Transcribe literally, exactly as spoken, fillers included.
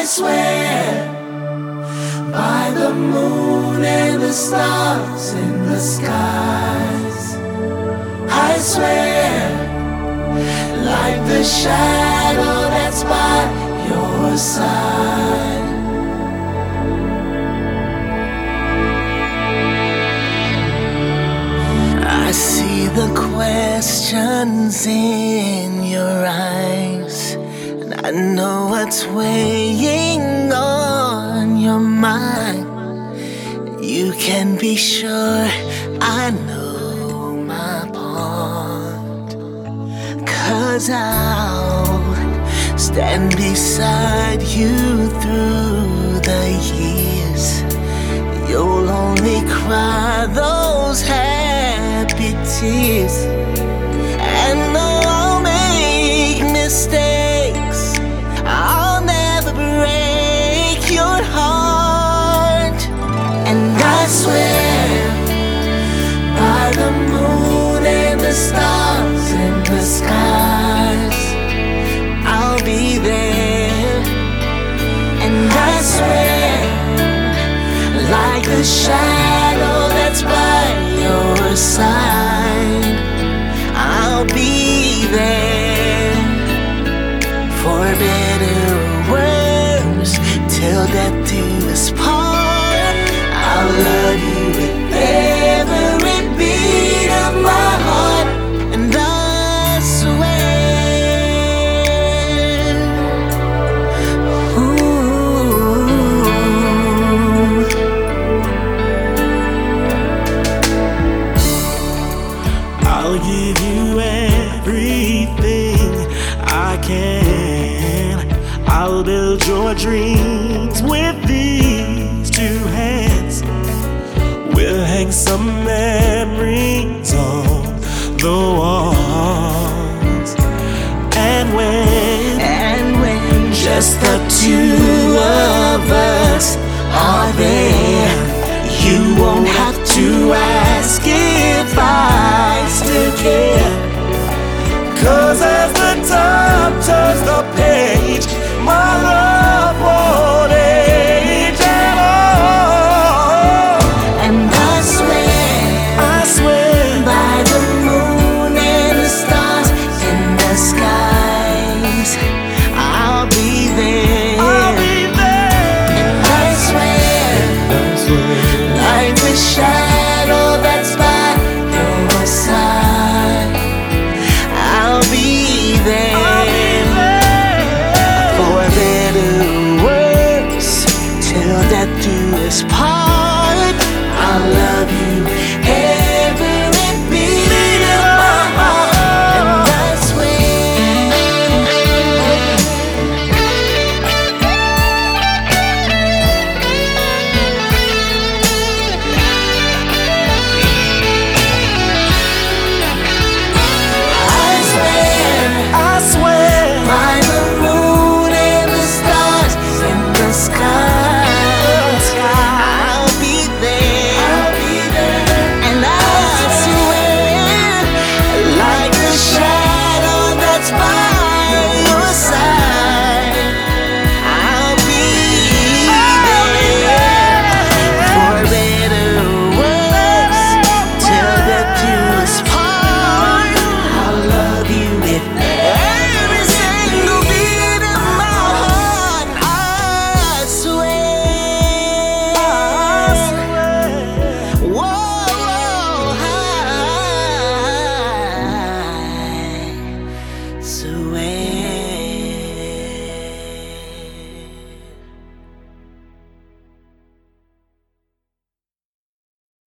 I swear by the moon and the stars in the skies. I swear, like the shadow that's by your side. I see the questions in your eyes, and I know what's weighing on your mind. You can be sure I know my part, 'cause I'll stand beside you through the years. You'll only cry those happy tears, and though I'll make mistakes, I'll never break your heart. And I swear by the moon and the stars in the skies, I'll be there. And I swear, like the shadow that's by your side, I'll be there. For better or worse, till death do us part, I'll love you with every beat of my heart. And I swear, ooh, I'll give you everything I can. I'll build your dreams with these two hands. We'll hang some memories on the walls. And when, and when just the two of us are there, you won't have to ask if I still care. 'Cause as the time turns the page,